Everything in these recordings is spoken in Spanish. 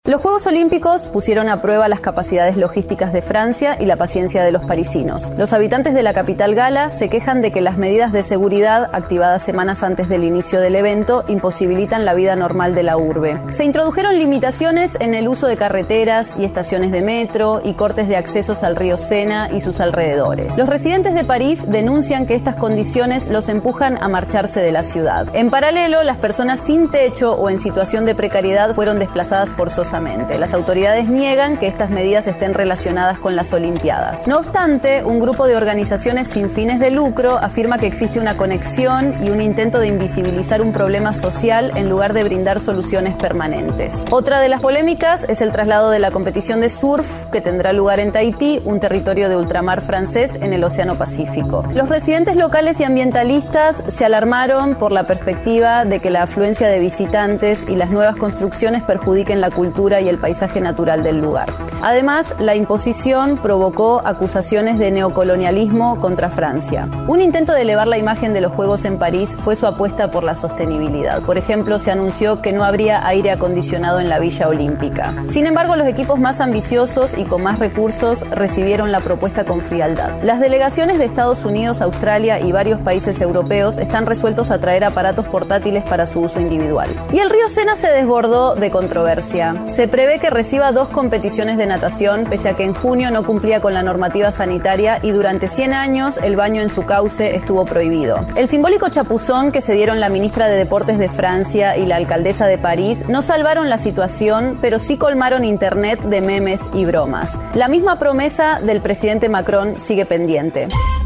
Los Juegos Olímpicos pusieron a prueba las capacidades logísticas de Francia y la paciencia de los parisinos. Los habitantes de la capital gala se quejan de que las medidas de seguridad activadas semanas antes del inicio del evento imposibilitan la vida normal de la urbe. Se introdujeron limitaciones en el uso de carreteras y estaciones de metro y cortes de accesos al río Sena y sus alrededores. Los residentes de París denuncian que estas condiciones los empujan a marcharse de la ciudad. En paralelo, las personas sin techo o en situación de precariedad fueron desplazadas forzosamente. Las autoridades niegan que estas medidas estén relacionadas con las Olimpiadas. No obstante, un grupo de organizaciones sin fines de lucro afirma que existe una conexión y un intento de invisibilizar un problema social en lugar de brindar soluciones permanentes. Otra de las polémicas es el traslado de la competición de surf que tendrá lugar en Tahití, un territorio de ultramar francés en el Océano Pacífico. Los residentes locales y ambientalistas se alarmaron por la perspectiva de que la afluencia de visitantes y las nuevas construcciones perjudiquen la cultura y el paisaje natural del lugar. Además, la imposición provocó acusaciones de neocolonialismo contra Francia. Un intento de elevar la imagen de los Juegos en París fue su apuesta por la sostenibilidad. Por ejemplo, se anunció que no habría aire acondicionado en la Villa Olímpica. Sin embargo, los equipos más ambiciosos y con más recursos recibieron la propuesta con frialdad. Las delegaciones de Estados Unidos, Australia y varios países europeos están resueltos a traer aparatos portátiles para su uso individual. Y el río Sena se desbordó de controversia. Se prevé que reciba 2 competiciones de natación, pese a que en junio no cumplía con la normativa sanitaria y durante 100 años el baño en su cauce estuvo prohibido. El simbólico chapuzón que se dieron la ministra de Deportes de Francia y la alcaldesa de París no salvaron la situación, pero sí colmaron internet de memes y bromas. La misma promesa del presidente Macron sigue pendiente.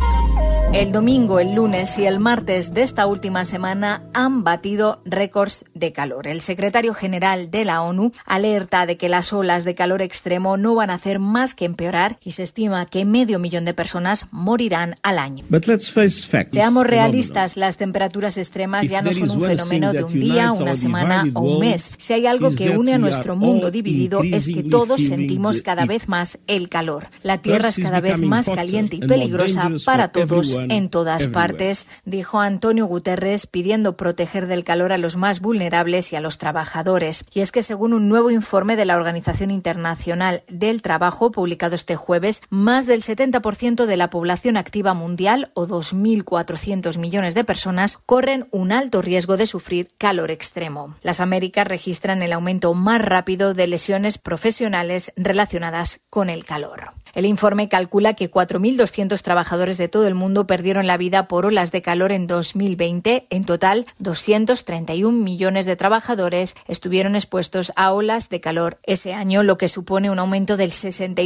El domingo, el lunes y el martes de esta última semana han batido récords de calor. El secretario general de la ONU alerta de que las olas de calor extremo no van a hacer más que empeorar y se estima que 500.000 de personas morirán al año. Seamos realistas, las temperaturas extremas ya no son un fenómeno de un día, una semana o un mes. Si hay algo que une a nuestro mundo dividido es que todos sentimos cada vez más el calor. La Tierra es cada vez más caliente y peligrosa para todos en todas partes, dijo Antonio Guterres, pidiendo proteger del calor a los más vulnerables y a los trabajadores. Y es que según un nuevo informe de la Organización Internacional del Trabajo, publicado este jueves, más del 70% de la población activa mundial, o 2.400 millones de personas, corren un alto riesgo de sufrir calor extremo. Las Américas registran el aumento más rápido de lesiones profesionales relacionadas con el calor. El informe calcula que 4.200 trabajadores de todo el mundo perdieron la vida por olas de calor en 2020. En total, 231 millones de trabajadores estuvieron expuestos a olas de calor ese año, lo que supone un aumento del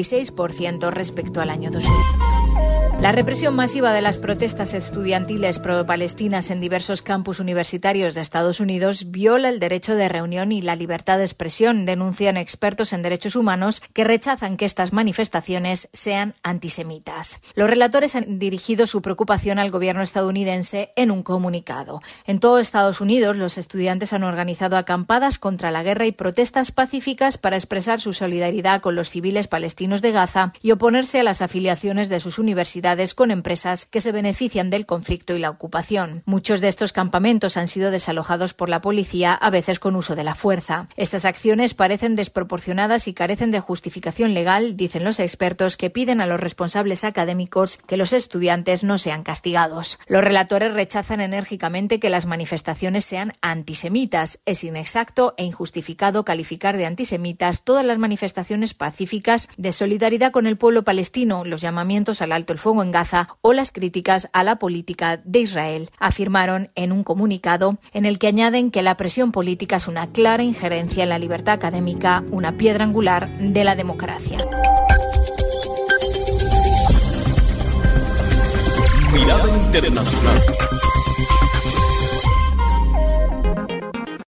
66% respecto al año 2000. La represión masiva de las protestas estudiantiles pro-palestinas en diversos campus universitarios de Estados Unidos viola el derecho de reunión y la libertad de expresión, denuncian expertos en derechos humanos que rechazan que estas manifestaciones sean antisemitas. Los relatores han dirigido su preocupación al gobierno estadounidense en un comunicado. En todo Estados Unidos, los estudiantes han organizado acampadas contra la guerra y protestas pacíficas para expresar su solidaridad con los civiles palestinos de Gaza y oponerse a las afiliaciones de sus universidades con empresas que se benefician del conflicto y la ocupación. Muchos de estos campamentos han sido desalojados por la policía, a veces con uso de la fuerza. Estas acciones parecen desproporcionadas y carecen de justificación legal, dicen los expertos, que piden a los responsables académicos que los estudiantes no sean castigados. Los relatores rechazan enérgicamente que las manifestaciones sean antisemitas. Es inexacto e injustificado calificar de antisemitas todas las manifestaciones pacíficas de solidaridad con el pueblo palestino, los llamamientos al alto el fuego en Gaza o las críticas a la política de Israel, afirmaron en un comunicado en el que añaden que la presión política es una clara injerencia en la libertad académica, una piedra angular de la democracia. Mirada Internacional.